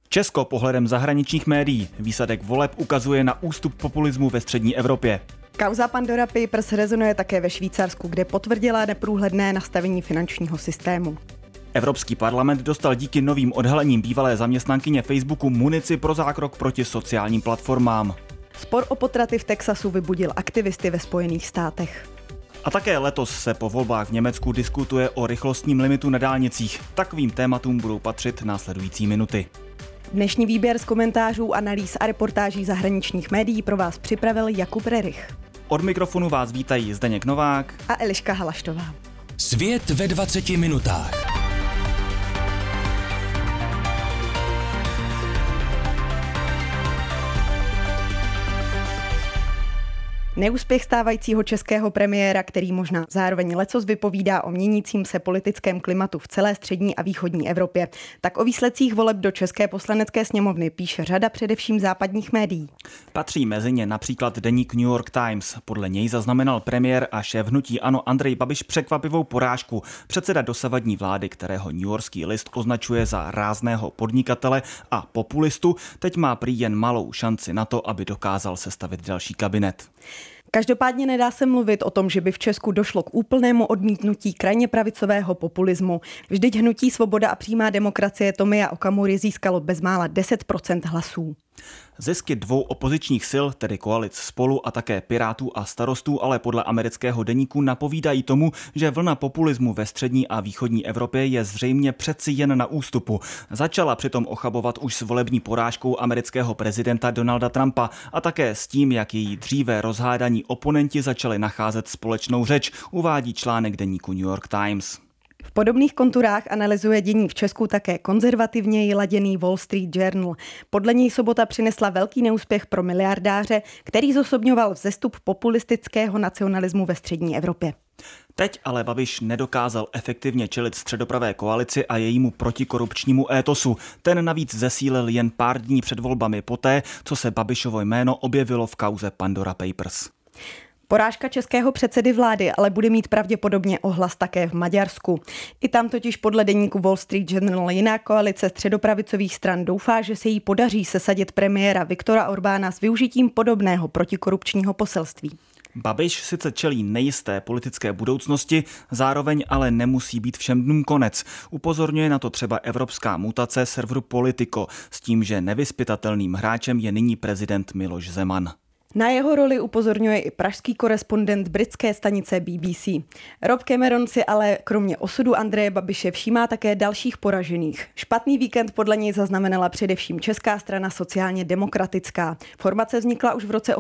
Česko pohledem zahraničních médií. Výsledek voleb ukazuje na ústup populismu ve střední Evropě. Kauza Pandora Papers rezonuje také ve Švýcarsku, kde potvrdila neprůhledné nastavení finančního systému. Evropský parlament dostal díky novým odhalením bývalé zaměstnankyně Facebooku munici pro zákrok proti sociálním platformám. Spor o potraty v Texasu vybudil aktivisty ve Spojených státech. A také letos se po volbách v Německu diskutuje o rychlostním limitu na dálnicích. Takovým tématům budou patřit následující minuty. Dnešní výběr z komentářů, analýz a reportáží zahraničních médií pro vás připravil Jakub Rerich. Od mikrofonu vás vítají Zdeněk Novák a Eliška Halaštová. Svět ve 20 minutách. Neúspěch stávajícího českého premiéra, který možná zároveň lecos vypovídá o měnícím se politickém klimatu v celé střední a východní Evropě, tak o výsledcích voleb do České poslanecké sněmovny píše řada především západních médií. Patří mezi ně například deník New York Times. Podle něj zaznamenal premiér a šéf hnutí ANO Andrej Babiš překvapivou porážku. Předseda dosavadní vlády, kterého newyorský list označuje za rázného podnikatele a populistu, teď má prý jen malou šanci na to, aby dokázal sestavit další kabinet. Každopádně nedá se mluvit o tom, že by v Česku došlo k úplnému odmítnutí krajně pravicového populismu. Vždyť hnutí Svoboda a přímá demokracie Tomia Okamury získalo bezmála 10% hlasů. Zisky dvou opozičních sil, tedy koalic Spolu a také Pirátů a Starostů, ale podle amerického deníku napovídají tomu, že vlna populismu ve střední a východní Evropě je zřejmě přeci jen na ústupu. Začala přitom ochabovat už s volební porážkou amerického prezidenta Donalda Trumpa a také s tím, jak její dříve rozhádaní oponenti začali nacházet společnou řeč, uvádí článek deníku New York Times. V podobných konturách analyzuje dění v Česku také konzervativněji laděný Wall Street Journal. Podle něj sobota přinesla velký neúspěch pro miliardáře, který zosobňoval vzestup populistického nacionalismu ve střední Evropě. Teď ale Babiš nedokázal efektivně čelit středopravé koalici a jejímu protikorupčnímu étosu. Ten navíc zesílil jen pár dní před volbami poté, co se Babišovo jméno objevilo v kauze Pandora Papers. Porážka českého předsedy vlády ale bude mít pravděpodobně ohlas také v Maďarsku. I tam totiž podle deníku Wall Street Journal jiná koalice středopravicových stran doufá, že se jí podaří sesadit premiéra Viktora Orbána s využitím podobného protikorupčního poselství. Babiš sice čelí nejisté politické budoucnosti, zároveň ale nemusí být všem dnům konec. Upozorňuje na to třeba evropská mutace serveru Politico s tím, že nevyzpytatelným hráčem je nyní prezident Miloš Zeman. Na jeho roli upozorňuje i pražský korespondent britské stanice BBC. Rob Cameron si ale kromě osudu Andreje Babiše všímá také dalších poražených. Špatný víkend podle něj zaznamenala především Česká strana sociálně demokratická. Formace vznikla už v roce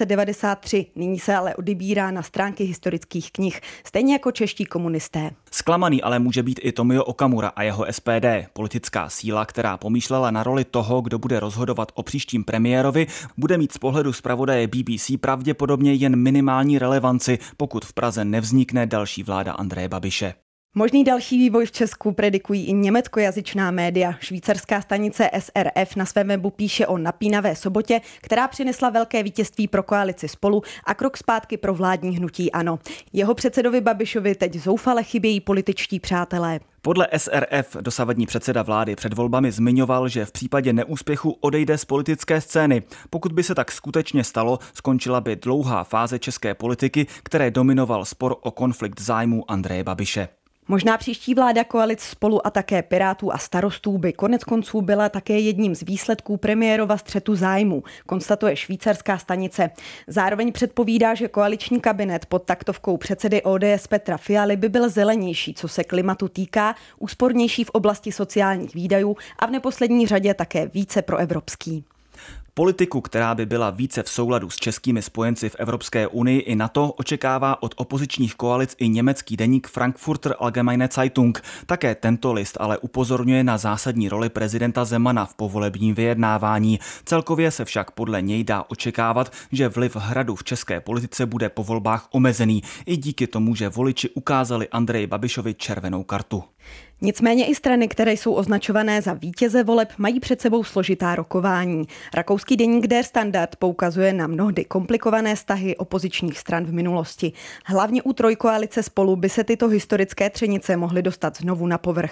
1893, nyní se ale odebírá na stránky historických knih, stejně jako čeští komunisté. Zklamaný ale může být i Tomio Okamura a jeho SPD, politická síla, která pomýšlela na roli toho, kdo bude rozhodovat o příštím premiérovi, bude mít z pohledu zpravodaje BBC pravděpodobně jen minimální relevanci, pokud v Praze nevznikne další vláda Andreje Babiše. Možný další vývoj v Česku predikují i německojazyčná média. Švýcarská stanice SRF na svém webu píše o napínavé sobotě, která přinesla velké vítězství pro koalici Spolu a krok zpátky pro vládní hnutí ANO. Jeho předsedovi Babišovi teď zoufale chybějí političtí přátelé. Podle SRF dosavadní předseda vlády před volbami zmiňoval, že v případě neúspěchu odejde z politické scény. Pokud by se tak skutečně stalo, skončila by dlouhá fáze české politiky, které dominoval spor o konflikt zájmů Andreje Babiše. Možná příští vláda koalic Spolu a také Pirátů a Starostů by konec konců byla také jedním z výsledků premiérova střetu zájmů, konstatuje švýcarská stanice. Zároveň předpovídá, že koaliční kabinet pod taktovkou předsedy ODS Petra Fialy by byl zelenější, co se klimatu týká, úspornější v oblasti sociálních výdajů a v neposlední řadě také více proevropský. Politiku, která by byla více v souladu s českými spojenci v Evropské unii i NATO, očekává od opozičních koalic i německý deník Frankfurter Allgemeine Zeitung. Také tento list ale upozorňuje na zásadní roli prezidenta Zemana v povolebním vyjednávání. Celkově se však podle něj dá očekávat, že vliv Hradu v české politice bude po volbách omezený, i díky tomu, že voliči ukázali Andreji Babišovi červenou kartu. Nicméně i strany, které jsou označované za vítěze voleb, mají před sebou složitá rokování. Rakouský deník Der Standard poukazuje na mnohdy komplikované vztahy opozičních stran v minulosti. Hlavně u trojkoalice Spolu by se tyto historické třenice mohly dostat znovu na povrch.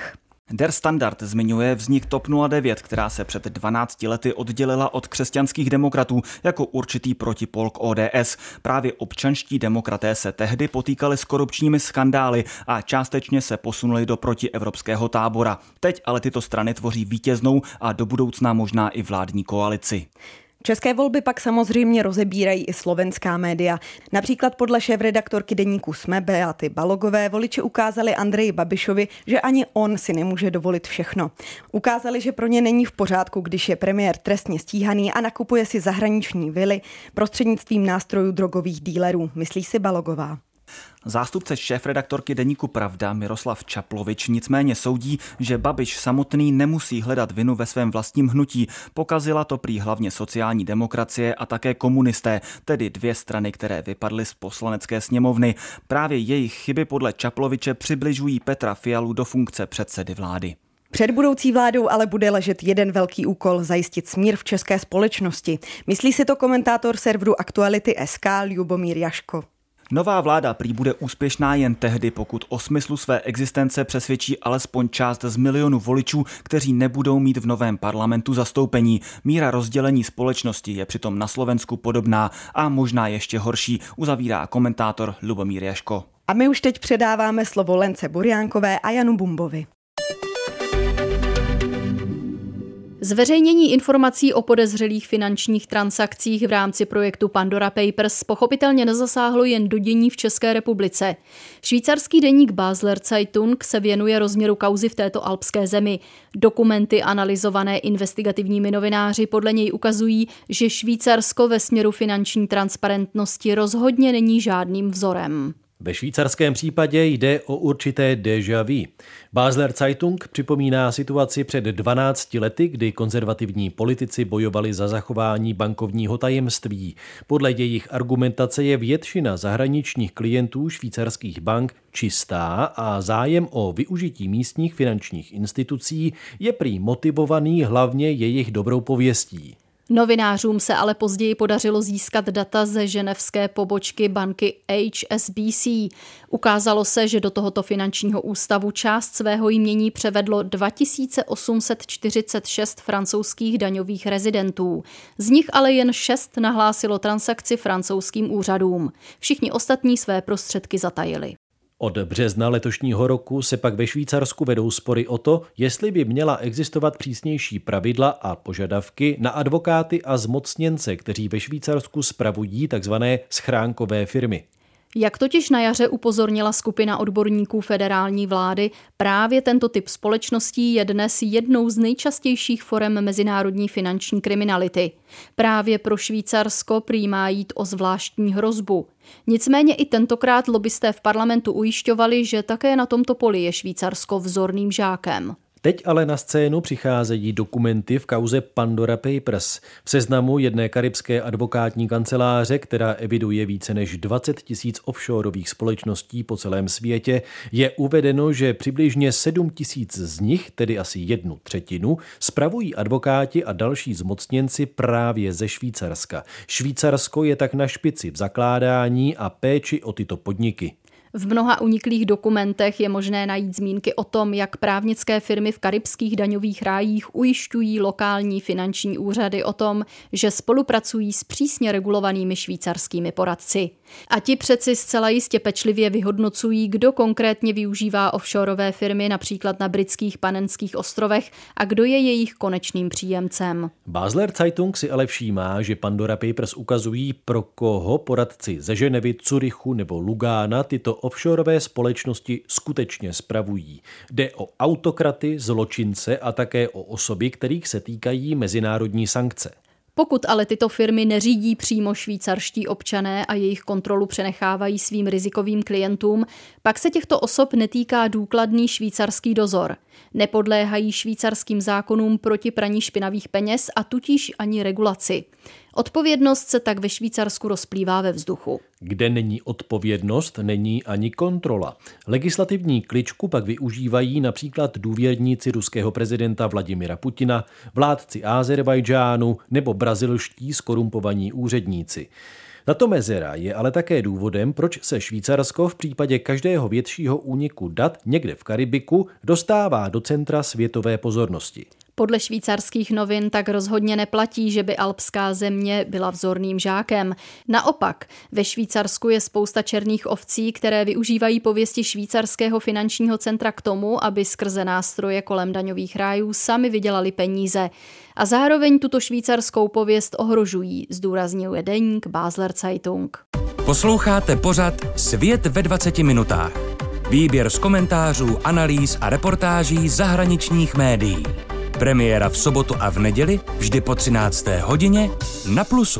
Der Standard zmiňuje vznik TOP 09, která se před 12 lety oddělila od křesťanských demokratů jako určitý protipol k ODS. Právě občanští demokraté se tehdy potýkali s korupčními skandály a částečně se posunuli do protievropského tábora. Teď ale tyto strany tvoří vítěznou a do budoucna možná i vládní koalici. České volby pak samozřejmě rozebírají i slovenská média. Například podle šéfredaktorky deníku SME Beaty Balogové voliči ukázali Andreji Babišovi, že ani on si nemůže dovolit všechno. Ukázali, že pro ně není v pořádku, když je premiér trestně stíhaný a nakupuje si zahraniční vily prostřednictvím nástrojů drogových dílerů, myslí si Balogová. Zástupce šéfredaktorky deníku Pravda Miroslav Čaplovič nicméně soudí, že Babiš samotný nemusí hledat vinu ve svém vlastním hnutí. Pokazila to prý hlavně sociální demokracie a také komunisté, tedy dvě strany, které vypadly z poslanecké sněmovny. Právě jejich chyby podle Čaploviče přibližují Petra Fialu do funkce předsedy vlády. Před budoucí vládou ale bude ležet jeden velký úkol – zajistit smír v české společnosti. Myslí si to komentátor serveru Aktuality.sk Ljubomír Jaško. Nová vláda prý bude úspěšná jen tehdy, pokud o smyslu své existence přesvědčí alespoň část z milionu voličů, kteří nebudou mít v novém parlamentu zastoupení. Míra rozdělení společnosti je přitom na Slovensku podobná a možná ještě horší, uzavírá komentátor Ljubomír Jaško. A my už teď předáváme slovo Lence Burjánkové a Janu Bumbovi. Zveřejnění informací o podezřelých finančních transakcích v rámci projektu Pandora Papers pochopitelně nezasáhlo jen do dění v České republice. Švýcarský deník Basler Zeitung se věnuje rozměru kauzy v této alpské zemi. Dokumenty analyzované investigativními novináři podle něj ukazují, že Švýcarsko ve směru finanční transparentnosti rozhodně není žádným vzorem. Ve švýcarském případě jde o určité déjà vu. Basler Zeitung připomíná situaci před 12 lety, kdy konzervativní politici bojovali za zachování bankovního tajemství. Podle jejich argumentace je většina zahraničních klientů švýcarských bank čistá a zájem o využití místních finančních institucí je prý motivovaný hlavně jejich dobrou pověstí. Novinářům se ale později podařilo získat data ze ženevské pobočky banky HSBC. Ukázalo se, že do tohoto finančního ústavu část svého jmění převedlo 2846 francouzských daňových rezidentů. Z nich ale jen 6 nahlásilo transakci francouzským úřadům. Všichni ostatní své prostředky zatajili. Od března letošního roku se pak ve Švýcarsku vedou spory o to, jestli by měla existovat přísnější pravidla a požadavky na advokáty a zmocněnce, kteří ve Švýcarsku spravují tzv. Schránkové firmy. Jak totiž na jaře upozornila skupina odborníků federální vlády, právě tento typ společností je dnes jednou z nejčastějších forem mezinárodní finanční kriminality. Právě pro Švýcarsko prý má jít o zvláštní hrozbu. Nicméně i tentokrát lobbysté v parlamentu ujišťovali, že také na tomto poli je Švýcarsko vzorným žákem. Teď ale na scénu přicházejí dokumenty v kauze Pandora Papers. V seznamu jedné karibské advokátní kanceláře, která eviduje více než 20 000 offshoreových společností po celém světě, je uvedeno, že přibližně 7 000 z nich, tedy asi 1/3, spravují advokáti a další zmocněnci právě ze Švýcarska. Švýcarsko je tak na špici v zakládání a péči o tyto podniky. V mnoha uniklých dokumentech je možné najít zmínky o tom, jak právnické firmy v karibských daňových rájích ujišťují lokální finanční úřady o tom, že spolupracují s přísně regulovanými švýcarskými poradci. A ti přeci zcela jistě pečlivě vyhodnocují, kdo konkrétně využívá offshoreové firmy například na britských Panenských ostrovech a kdo je jejich konečným příjemcem. Basler Zeitung si ale všímá, že Pandora Papers ukazují, pro koho poradci ze Ženevy, Curychu nebo Lugána tyto offshoreové společnosti skutečně spravují. Jde o autokraty, zločince a také o osoby, kterých se týkají mezinárodní sankce. Pokud ale tyto firmy neřídí přímo švýcarští občané a jejich kontrolu přenechávají svým rizikovým klientům, pak se těchto osob netýká důkladný švýcarský dozor. Nepodléhají švýcarským zákonům proti praní špinavých peněz a tudíž ani regulaci. Odpovědnost se tak ve Švýcarsku rozplývá ve vzduchu. Kde není odpovědnost, není ani kontrola. Legislativní kličku pak využívají například důvěrníci ruského prezidenta Vladimira Putina, vládci Ázerbájdžánu nebo brazilští skorumpovaní úředníci. Tato mezera je ale také důvodem, proč se Švýcarsko v případě každého většího úniku dat někde v Karibiku dostává do centra světové pozornosti. Podle švýcarských novin tak rozhodně neplatí, že by alpská země byla vzorným žákem. Naopak, ve Švýcarsku je spousta černých ovcí, které využívají pověsti švýcarského finančního centra k tomu, aby skrze nástroje kolem daňových rájů sami vydělali peníze. A zároveň tuto švýcarskou pověst ohrožují, zdůraznil deník Basler Zeitung. Posloucháte pořad Svět ve 20 minutách. Výběr z komentářů, analýz a reportáží zahraničních médií. Premiéra v sobotu a v neděli, vždy po 13. hodině na Plusu.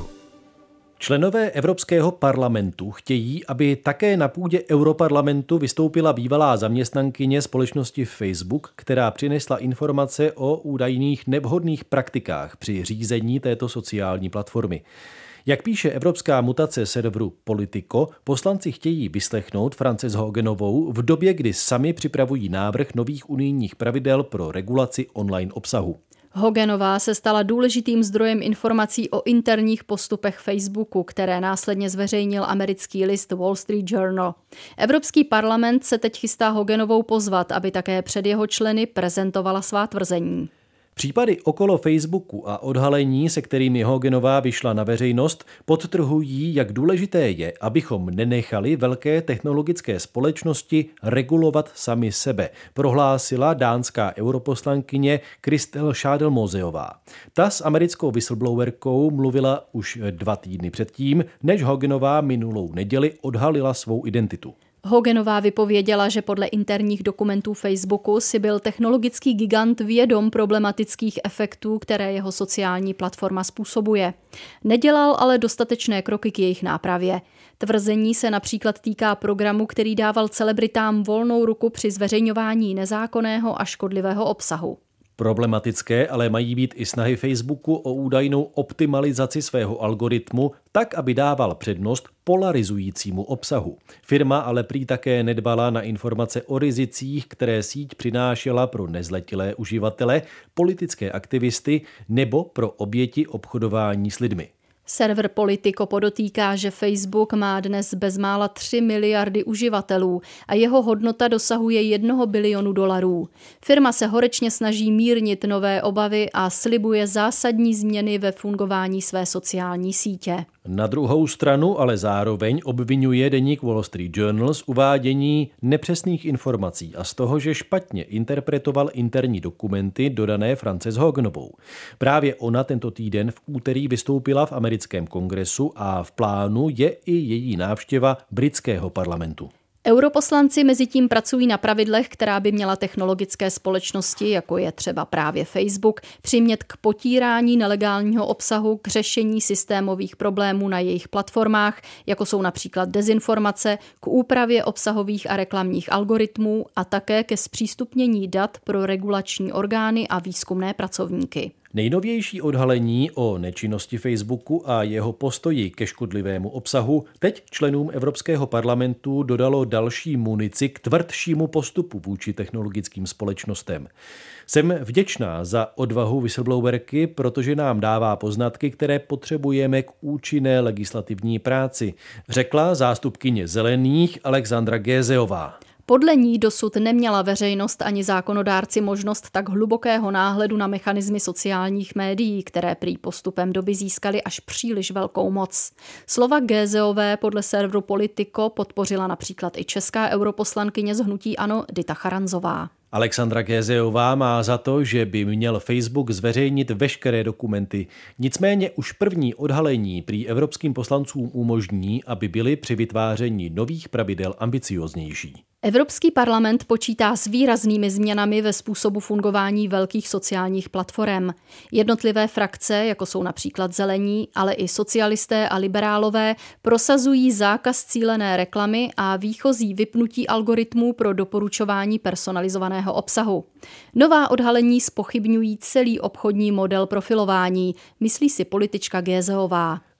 Členové Evropského parlamentu chtějí, aby také na půdě Europarlamentu vystoupila bývalá zaměstnankyně společnosti Facebook, která přinesla informace o údajných nevhodných praktikách při řízení této sociální platformy. Jak píše evropská mutace serveru Politico, poslanci chtějí vyslechnout Frances Hoganovou v době, kdy sami připravují návrh nových unijních pravidel pro regulaci online obsahu. Hoganová se stala důležitým zdrojem informací o interních postupech Facebooku, které následně zveřejnil americký list Wall Street Journal. Evropský parlament se teď chystá Hoganovou pozvat, aby také před jeho členy prezentovala svá tvrzení. Případy okolo Facebooku a odhalení, se kterými Hoganová vyšla na veřejnost, podtrhují, jak důležité je, abychom nenechali velké technologické společnosti regulovat sami sebe, prohlásila dánská europoslankyně Christel Schaldemosová. Ta s americkou whistleblowerkou mluvila už 2 týdny předtím, než Hoganová minulou neděli odhalila svou identitu. Hoganová vypověděla, že podle interních dokumentů Facebooku si byl technologický gigant vědom problematických efektů, které jeho sociální platforma způsobuje. Nedělal ale dostatečné kroky k jejich nápravě. Tvrzení se například týká programu, který dával celebritám volnou ruku při zveřejňování nezákonného a škodlivého obsahu. Problematické ale mají být i snahy Facebooku o údajnou optimalizaci svého algoritmu tak, aby dával přednost polarizujícímu obsahu. Firma ale prý také nedbala na informace o rizicích, které síť přinášela pro nezletilé uživatele, politické aktivisty nebo pro oběti obchodování s lidmi. Server Politico podotýká, že Facebook má dnes bezmála 3 miliardy uživatelů a jeho hodnota dosahuje $1 bilionu. Firma se horečně snaží mírnit nové obavy a slibuje zásadní změny ve fungování své sociální sítě. Na druhou stranu ale zároveň obvinuje deník Wall Street Journal z uvádění nepřesných informací a z toho, že špatně interpretoval interní dokumenty dodané Frances Hoganovou. Právě ona tento týden v úterý vystoupila v americkém kongresu a v plánu je i její návštěva britského parlamentu. Europoslanci mezitím pracují na pravidlech, která by měla technologické společnosti, jako je třeba právě Facebook, přimět k potírání nelegálního obsahu, k řešení systémových problémů na jejich platformách, jako jsou například dezinformace, k úpravě obsahových a reklamních algoritmů a také ke zpřístupnění dat pro regulační orgány a výzkumné pracovníky. Nejnovější odhalení o nečinnosti Facebooku a jeho postoji ke škodlivému obsahu teď členům Evropského parlamentu dodalo další munici k tvrdšímu postupu vůči technologickým společnostem. Jsem vděčná za odvahu whistleblowerky, protože nám dává poznatky, které potřebujeme k účinné legislativní práci, řekla zástupkyně Zelených Alexandra Gézeová. Podle ní dosud neměla veřejnost ani zákonodárci možnost tak hlubokého náhledu na mechanismy sociálních médií, které prý postupem doby získaly až příliš velkou moc. Slova Gézeové podle serveru Politico podpořila například i česká europoslankyně z hnutí ANO Dita Charanzová. Alexandra Gézeová má za to, že by měl Facebook zveřejnit veškeré dokumenty. Nicméně už první odhalení prý evropským poslancům umožní, aby byly při vytváření nových pravidel ambicióznější. Evropský parlament počítá s výraznými změnami ve způsobu fungování velkých sociálních platform. Jednotlivé frakce, jako jsou například Zelení, ale i socialisté a liberálové, prosazují zákaz cílené reklamy a výchozí vypnutí algoritmů pro doporučování personalizovaného obsahu. Nová odhalení zpochybňují celý obchodní model profilování, myslí si politička Gézeová.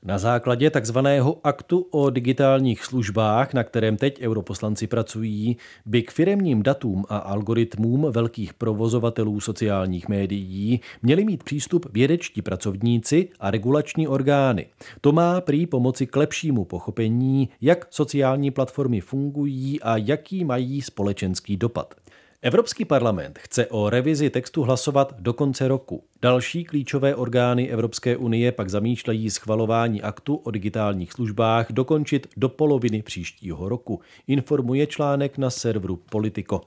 Na základě takzvaného aktu o digitálních službách, na kterém teď europoslanci pracují, by k firemním datům a algoritmům velkých provozovatelů sociálních médií měli mít přístup vědečtí pracovníci a regulační orgány. To má prý pomoci k lepšímu pochopení, jak sociální platformy fungují a jaký mají společenský dopad. Evropský parlament chce o revizi textu hlasovat do konce roku. Další klíčové orgány Evropské unie pak zamýšlejí schvalování aktu o digitálních službách dokončit do poloviny příštího roku, informuje článek na serveru Politico.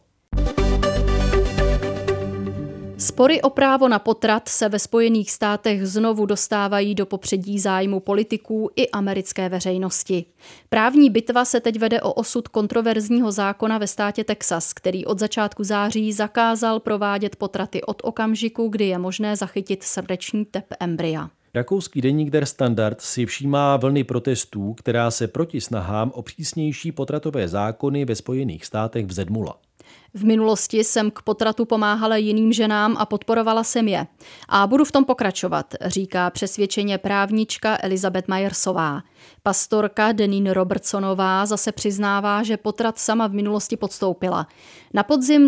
Spory o právo na potrat se ve Spojených státech znovu dostávají do popředí zájmu politiků i americké veřejnosti. Právní bitva se teď vede o osud kontroverzního zákona ve státě Texas, který od začátku září zakázal provádět potraty od okamžiku, kdy je možné zachytit srdeční tep embrya. Rakouský deník Der Standard si všímá vlny protestů, která se proti snahám o přísnější potratové zákony ve Spojených státech vzedmula. V minulosti jsem k potratu pomáhala jiným ženám a podporovala jsem je. A budu v tom pokračovat, říká přesvědčeně právnička Elizabeth Myersová. Pastorka Deneen Robertsonová zase přiznává, že potrat sama v minulosti podstoupila. Na podzim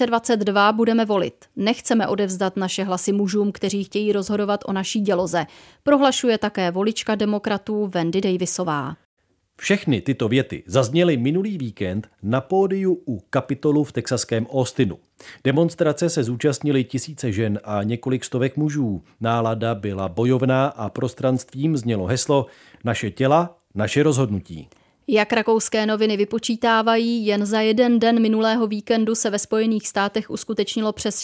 2022 budeme volit. Nechceme odevzdat naše hlasy mužům, kteří chtějí rozhodovat o naší děloze, prohlašuje také volička demokratů Wendy Davisová. Všechny tyto věty zazněly minulý víkend na pódiu u Kapitolu v texaském Austinu. Demonstrace se zúčastnili tisíce žen a několik stovek mužů. Nálada byla bojovná a prostranstvím znělo heslo Naše těla, naše rozhodnutí. Jak rakouské noviny vypočítávají, jen za jeden den minulého víkendu se ve Spojených státech uskutečnilo přes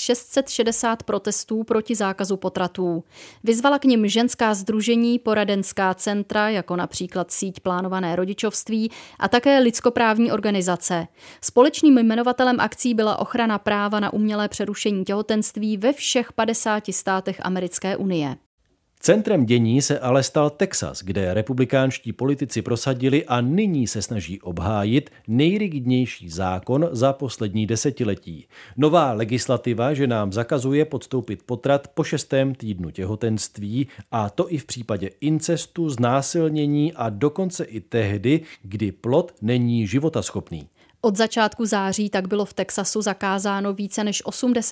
660 protestů proti zákazu potratů. Vyzvala k nim ženská sdružení, poradenská centra, jako například síť Plánované rodičovství a také lidskoprávní organizace. Společným jmenovatelem akcí byla ochrana práva na umělé přerušení těhotenství ve všech 50 státech americké unie. Centrem dění se ale stal Texas, kde republikánští politici prosadili a nyní se snaží obhájit nejrigidnější zákon za poslední desetiletí. Nová legislativa ženám zakazuje podstoupit potrat po 6. týdnu těhotenství, a to i v případě incestu, znásilnění a dokonce i tehdy, kdy plod není životaschopný. Od začátku září tak bylo v Texasu zakázáno více než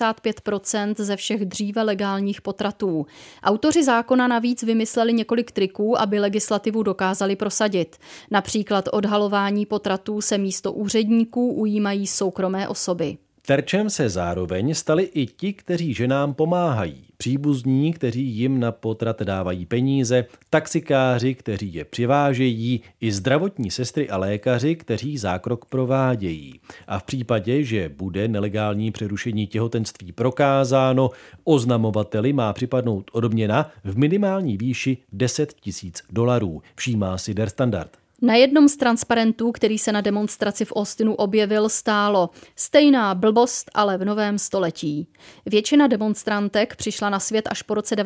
85% ze všech dříve legálních potratů. Autoři zákona navíc vymysleli několik triků, aby legislativu dokázali prosadit. Například odhalování potratů se místo úředníků ujímají soukromé osoby. Terčem se zároveň stali i ti, kteří ženám pomáhají. Příbuzní, kteří jim na potrat dávají peníze, taxikáři, kteří je přivážejí, i zdravotní sestry a lékaři, kteří zákrok provádějí. A v případě, že bude nelegální přerušení těhotenství prokázáno, oznamovateli má připadnout odměna v minimální výši $10,000, všímá si Der Standard. Na jednom z transparentů, který se na demonstraci v Austinu objevil, stálo stejná blbost, ale v novém století. Většina demonstrantek přišla na svět až po roce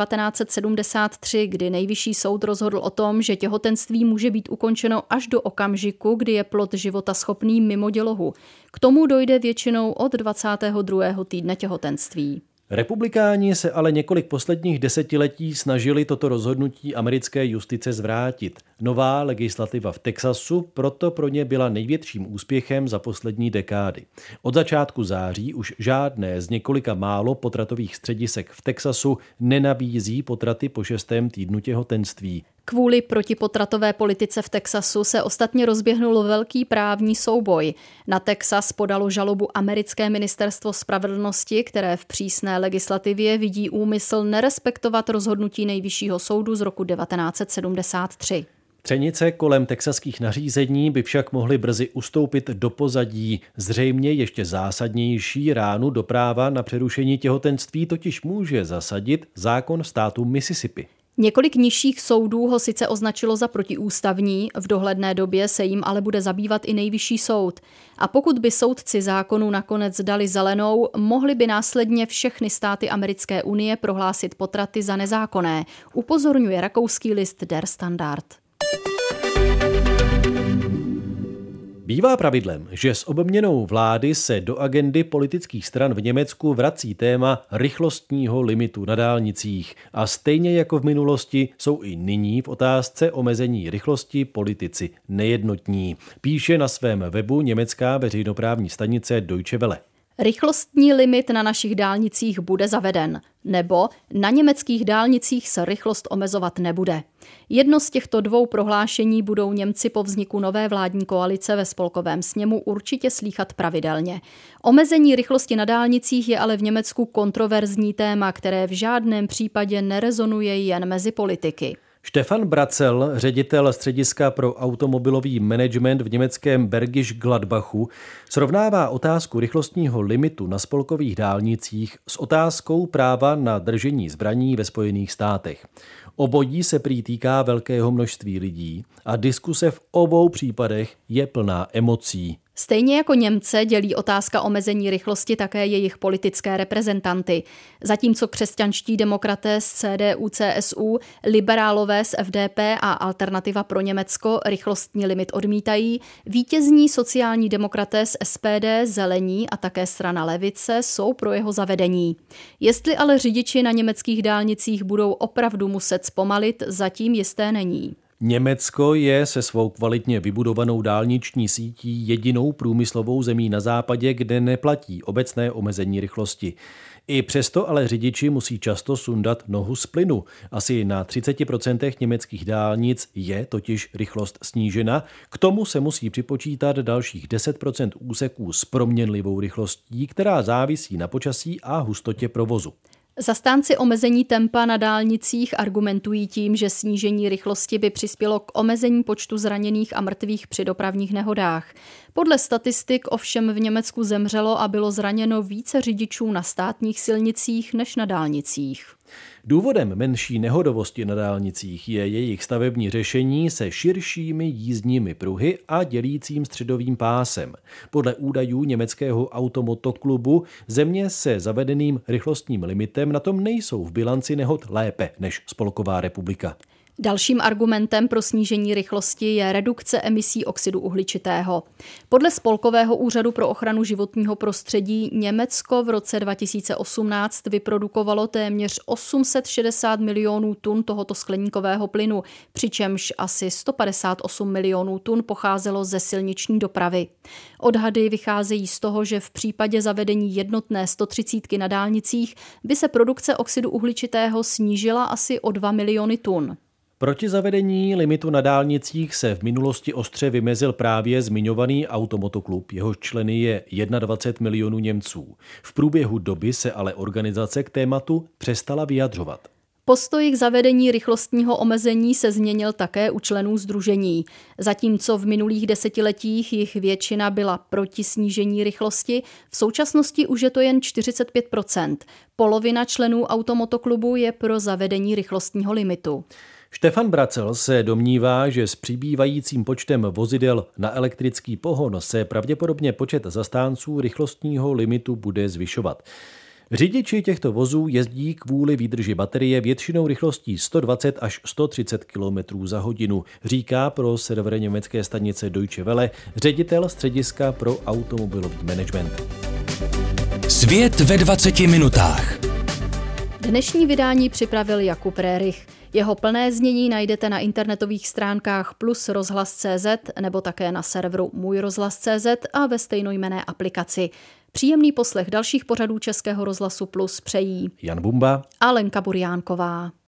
1973, kdy nejvyšší soud rozhodl o tom, že těhotenství může být ukončeno až do okamžiku, kdy je plod životaschopný mimo dělohu. K tomu dojde většinou od 22. týdne těhotenství. Republikáni se ale několik posledních desetiletí snažili toto rozhodnutí americké justice zvrátit. Nová legislativa v Texasu proto pro ně byla největším úspěchem za poslední dekády. Od začátku září už žádné z několika málo potratových středisek v Texasu nenabízí potraty po 6. týdnu těhotenství. Kvůli protipotratové politice v Texasu se ostatně rozběhnul velký právní souboj. Na Texas podalo žalobu americké ministerstvo spravedlnosti, které v přísné legislativě vidí úmysl nerespektovat rozhodnutí nejvyššího soudu z roku 1973. Třenice kolem texaských nařízení by však mohly brzy ustoupit do pozadí. Zřejmě ještě zásadnější ránu do práva na přerušení těhotenství totiž může zasadit zákon státu Mississippi. Několik nižších soudů ho sice označilo za protiústavní, v dohledné době se jim ale bude zabývat i nejvyšší soud. A pokud by soudci zákonu nakonec dali zelenou, mohli by následně všechny státy americké unie prohlásit potraty za nezákonné, upozorňuje rakouský list Der Standard. Bývá pravidlem, že s obměnou vlády se do agendy politických stran v Německu vrací téma rychlostního limitu na dálnicích a stejně jako v minulosti jsou i nyní v otázce omezení rychlosti politici nejednotní. Píše na svém webu německá veřejnoprávní stanice Deutsche Welle. Rychlostní limit na našich dálnicích bude zaveden, nebo na německých dálnicích se rychlost omezovat nebude. Jedno z těchto dvou prohlášení budou Němci po vzniku nové vládní koalice ve spolkovém sněmu určitě slýchat pravidelně. Omezení rychlosti na dálnicích je ale v Německu kontroverzní téma, které v žádném případě nerezonuje jen mezi politiky. Stefan Bracel, ředitel střediska pro automobilový management v německém Bergisch Gladbachu, srovnává otázku rychlostního limitu na spolkových dálnicích s otázkou práva na držení zbraní ve Spojených státech. Obojí se prý týká velkého množství lidí a diskuse v obou případech je plná emocí. Stejně jako Němce dělí otázka omezení rychlosti také jejich politické reprezentanty. Zatímco křesťanští demokraté z CDU-CSU, liberálové z FDP a Alternativa pro Německo rychlostní limit odmítají, vítězní sociální demokraté z SPD, Zelení a také strana Levice jsou pro jeho zavedení. Jestli ale řidiči na německých dálnicích budou opravdu muset zpomalit, zatím jisté není. Německo je se svou kvalitně vybudovanou dálniční sítí jedinou průmyslovou zemí na západě, kde neplatí obecné omezení rychlosti. I přesto ale řidiči musí často sundat nohu z plynu. Asi na 30% německých dálnic je totiž rychlost snížena. K tomu se musí připočítat dalších 10% úseků s proměnlivou rychlostí, která závisí na počasí a hustotě provozu. Zastánci omezení tempa na dálnicích argumentují tím, že snížení rychlosti by přispělo k omezení počtu zraněných a mrtvých při dopravních nehodách. Podle statistik ovšem v Německu zemřelo a bylo zraněno více řidičů na státních silnicích než na dálnicích. Důvodem menší nehodovosti na dálnicích je jejich stavební řešení se širšími jízdními pruhy a dělícím středovým pásem. Podle údajů německého automotoklubu země se zavedeným rychlostním limitem na tom nejsou v bilanci nehod lépe než Spolková republika. Dalším argumentem pro snížení rychlosti je redukce emisí oxidu uhličitého. Podle Spolkového úřadu pro ochranu životního prostředí Německo v roce 2018 vyprodukovalo téměř 860 milionů tun tohoto skleníkového plynu, přičemž asi 158 milionů tun pocházelo ze silniční dopravy. Odhady vycházejí z toho, že v případě zavedení jednotné 130 na dálnicích by se produkce oxidu uhličitého snížila asi o 2 miliony tun. Proti zavedení limitu na dálnicích se v minulosti ostře vymezil právě zmiňovaný automotoklub, jehož členy je 21 milionů Němců. V průběhu doby se ale organizace k tématu přestala vyjadřovat. Postoj k zavedení rychlostního omezení se změnil také u členů sdružení. Zatímco v minulých desetiletích jich většina byla proti snížení rychlosti, v současnosti už je to jen 45%. Polovina členů automotoklubu je pro zavedení rychlostního limitu. Stefan Bracel se domnívá, že s přibývajícím počtem vozidel na elektrický pohon se pravděpodobně počet zastánců rychlostního limitu bude zvyšovat. Řidiči těchto vozů jezdí kvůli výdrži baterie většinou rychlostí 120 až 130 km za hodinu, říká pro server německé stanice Deutsche Welle ředitel střediska pro automobilový management. Svět ve 20 minutách. Dnešní vydání připravil Jakub Rérich. Jeho plné znění najdete na internetových stránkách Plus rozhlas.cz nebo také na serveru Můj rozhlas.cz a ve stejnojmenné aplikaci. Příjemný poslech dalších pořadů Českého rozhlasu Plus přejí Jan Bumba a Lenka Burjánková.